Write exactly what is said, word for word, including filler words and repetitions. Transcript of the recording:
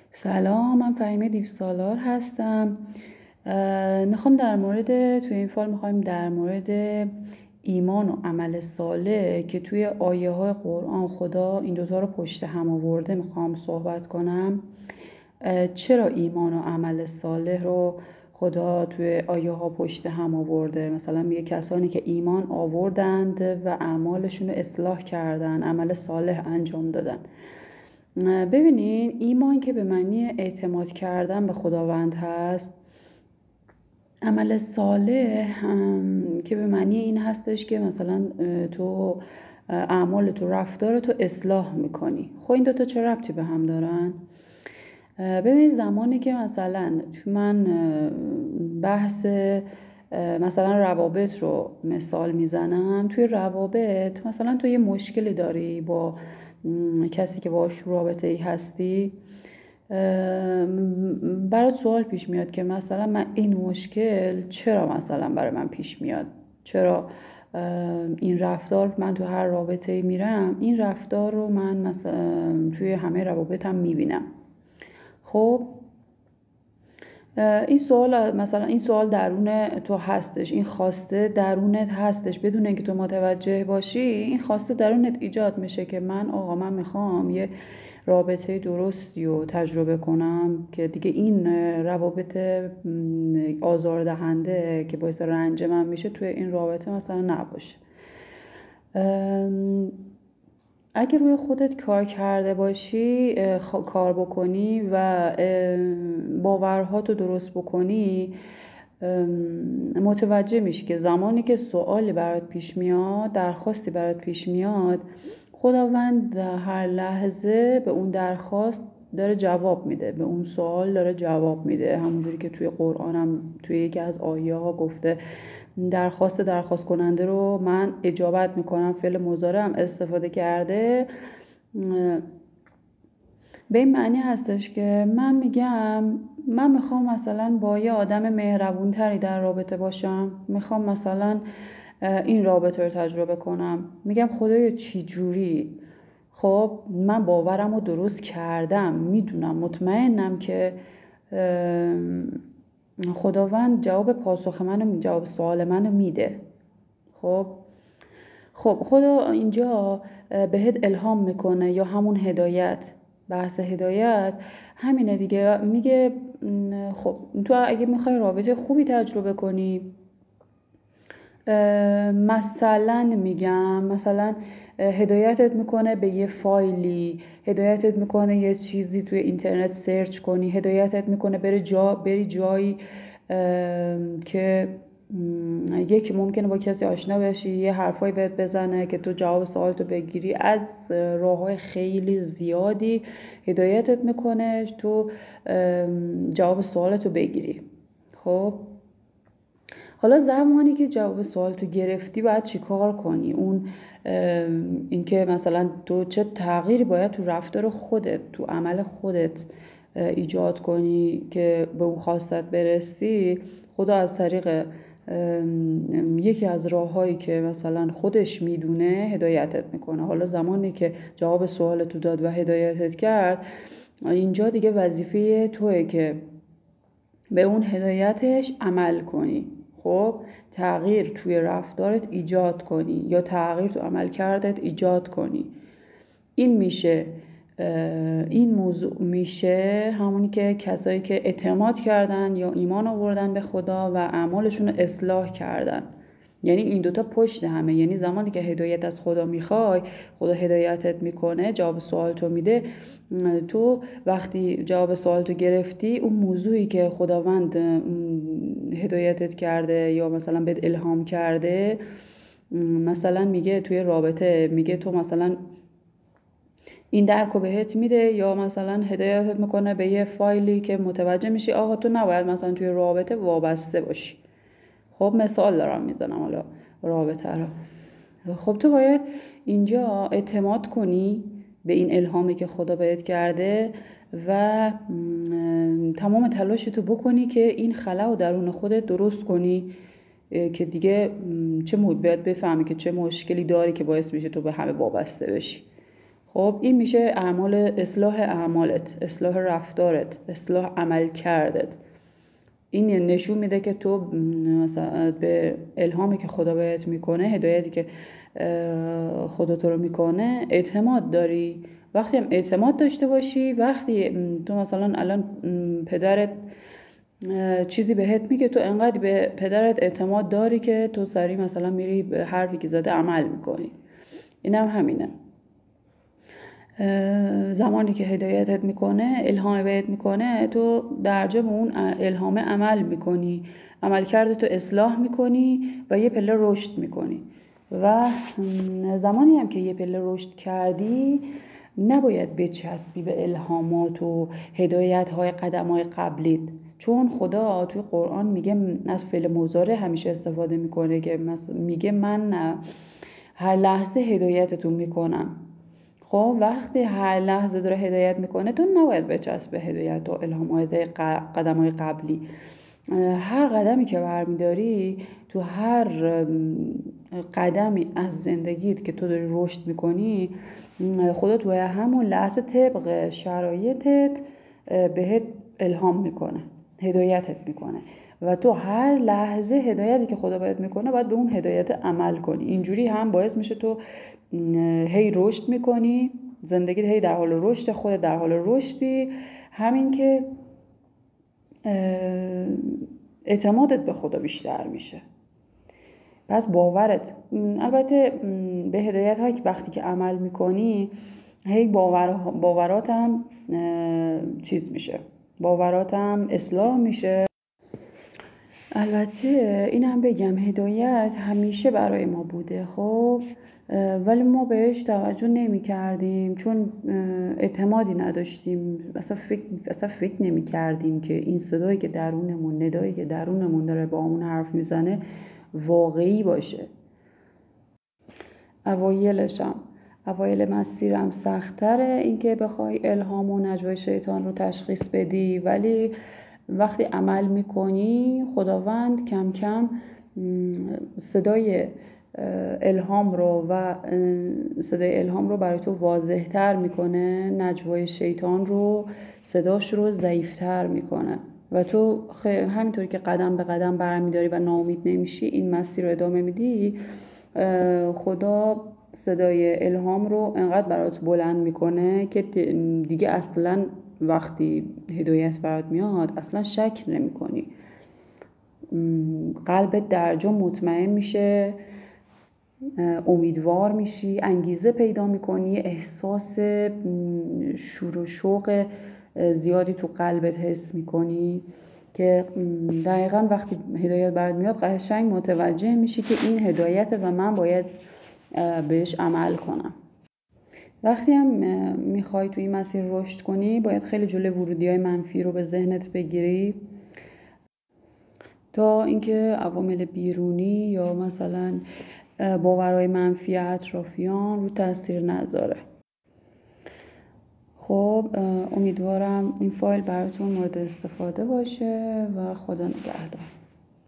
سلام، من فهیمه دیوسالار هستم. میخوام در مورد توی این فایل میخوایم در مورد ایمان و عمل صالح که توی آیه های قرآن خدا این دوتا رو پشت هم آورده میخوام صحبت کنم. چرا ایمان و عمل صالح رو خدا توی آیه ها پشت هم آورده؟ مثلا میگه کسانی که ایمان آوردند و اعمالشون رو اصلاح کردن، عمل صالح انجام دادن. ببینین، ایمان که به معنی اعتماد کردن به خداوند هست، عمل صالح که به معنی این هستش که مثلا تو اعمال تو رفتار تو اصلاح میکنی. خب این دوتا چه ربطی به هم دارن؟ ببینید، زمانی که مثلا من بحث مثلا روابط رو مثال میزنم، توی روابط مثلا تو یه مشکلی داری با کسی که باش رابطه ای هستی، برات سوال پیش میاد که مثلا من این مشکل چرا مثلا برای من پیش میاد، چرا این رفتار من تو هر رابطه ای میرم این رفتار رو من مثلا توی همه روابطم میبینم. خب این سوال مثلا این سوال درون تو هستش، این خواسته درونت هستش، بدون اینکه تو متوجه باشی این خواسته درونت ایجاد میشه که من آقا من میخوام یه رابطه درستی رو تجربه کنم که دیگه این روابط آزاردهنده که باعث رنج من میشه توی این رابطه مثلا نباشه. اگه روی خودت کار کرده باشی، کار بکنی و باورهاتو درست بکنی، متوجه میشی که زمانی که سوالی برات پیش میاد، درخواستی برات پیش میاد، خداوند هر لحظه به اون درخواست داره جواب میده، به اون سوال داره جواب میده. همونجوری که توی قرآن هم توی یکی از آیه ها گفته درخواست درخواست کننده رو من اجابت میکنم، فعل مضارع هم استفاده کرده. به این معنی هستش که من میگم من میخوام مثلا با یه آدم مهربون تری در رابطه باشم، میخوام مثلا این رابطه رو تجربه کنم. میگم خدایا چی جوری؟ خب من باورم رو درست کردم، میدونم، مطمئنم که خداوند جواب پاسخ منو، جواب سوال منو میده. خب خب خدا اینجا بهت الهام میکنه، یا همون هدایت، بحث هدایت همینه دیگه. میگه خب تو اگه میخوای رابطه خوبی تجربه کنی، مثلا میگم مثلا هدایتت میکنه به یه فایلی، هدایتت میکنه یه چیزی توی اینترنت سرچ کنی، هدایتت میکنه بری جا بری جایی که یکی ممکنه با کسی آشنا بشی، یه حرفایی بهت بزنه که تو جواب سوالتو بگیری. از راههای خیلی زیادی هدایتت میکنه تو جواب سوالتو بگیری. خب حالا زمانی که جواب سوال تو گرفتی باید چی کار کنی؟ اون اینکه مثلا تو چه تغییری باید تو رفتار خودت، تو عمل خودت ایجاد کنی که به اون خواستت برسی. خدا از طریق یکی از راههایی که مثلا خودش میدونه هدایتت میکنه. حالا زمانی که جواب سوالتو داد و هدایتت کرد، اینجا دیگه وظیفه توئه که به اون هدایتش عمل کنی. خب تغییر توی رفتارت ایجاد کنی یا تغییر تو عمل کردت ایجاد کنی. این میشه این موضوع میشه همونی که کسایی که اعتماد کردن یا ایمان آوردن به خدا و اعمالشون رو اصلاح کردن. یعنی این دوتا پشت همه. یعنی زمانی که هدایت از خدا میخوای، خدا هدایتت میکنه، جواب سوالتو میده. تو وقتی جواب سوالتو گرفتی، اون موضوعی که خداوند هدایتت کرده یا مثلا بهت الهام کرده، مثلا میگه توی رابطه، میگه تو مثلا این درکو بهت میده، یا مثلا هدایتت میکنه به یه فایلی که متوجه میشی آقا تو نباید مثلا توی رابطه وابسته باشی. خب مثال دارم میزنم حالا رابطه رو. خب تو باید اینجا اعتماد کنی به این الهامی که خدا بهت کرده و تمام تلاشتو بکنی که این خلا رو درون خودت درست کنی که دیگه چه باید بفهمی که چه مشکلی داری که باعث میشه تو به همه وابسته بشی. خب این میشه اعمال، اصلاح اعمالت، اصلاح رفتارت، اصلاح عمل کردت. این نشون میده که تو مثلا به الهامی که خدا بهت میکنه، هدایتی که خدا تو رو میکنه اعتماد داری. وقتی هم اعتماد داشته باشی، وقتی تو مثلا الان پدرت چیزی بهت میگه، تو انقدر به پدرت اعتماد داری که تو سریع مثلا میری به حرفی که زده عمل میکنی. اینم هم همینه. زمانی که هدایتت میکنه، الهام بهت میکنه، تو درجه به اون الهام عمل میکنی، عمل کرده تو اصلاح میکنی و یه پله رشد میکنی. و زمانی هم که یه پله رشد کردی، نباید بچسبی به الهامات و هدایت های قدم های قبلیت، چون خدا توی قرآن میگه، از فعل مضارع همیشه استفاده میکنه که میگه من هر لحظه هدایتتون میکنم. خب وقتی هر لحظه داره هدایت میکنه، تو نباید بچسب به هدایت و الهامات قدم های قبلی. هر قدمی که برمیداری، تو هر قدمی از زندگیت که تو داری رشد میکنی، خدا توی همون لحظه طبق شرایطت بهت الهام میکنه، هدایتت میکنه و تو هر لحظه هدایتی که خدا بهت میکنه باید به اون هدایت عمل کنی. اینجوری هم باعث میشه تو هی رشد میکنی، زندگیت هی در حال رشد، خودت در حال رشدی، همین که اعتمادت به خدا بیشتر میشه. پس باورت، البته به هدایت هایی که وقتی که عمل میکنی، هی باور باوراتم چیز میشه، باوراتم اصلاح میشه. البته اینم بگم، هدایت همیشه برای ما بوده، خب ولی ما بهش توجه نمی کردیم، چون اعتمادی نداشتیم، اصلا فکر, اصلا فکر نمی کردیم که این صدایی که درونمون، ندایی که درونمون داره با همون حرف میزنه واقعی باشه. اوایلشم اوایل مسیرم سخت‌تره این که بخوای الهام و نجوای شیطان رو تشخیص بدی، ولی وقتی عمل میکنی، خداوند کم کم صدای الهام رو و صدای الهام رو برای تو واضح‌تر میکنه، نجوای شیطان رو، صداش رو ضعیف‌تر میکنه و تو همینطوری که قدم به قدم برمیداری و ناامید نمیشی، این مسیر رو ادامه میدی، خدا صدای الهام رو انقدر برات بلند میکنه که دیگه اصلا وقتی هدایت برات میاد اصلا شک نمی کنی، قلبت در جا مطمئن میشه، امیدوار میشی، انگیزه پیدا میکنی، احساس شور و شوق زیادی تو قلبت حس میکنی که دقیقاً وقتی هدایت برات میاد قشنگ متوجه میشی که این هدایته و من باید بهش عمل کنم. وقتی هم میخوای توی این مسیر رشد کنی، باید خیلی جلوی ورودی‌های منفی رو به ذهنت بگیری تا اینکه عوامل بیرونی یا مثلا باورهای منفی اطرافیان رو تاثیر نذاره. خب امیدوارم این فایل براتون مورد استفاده باشه و خدا نگهدار.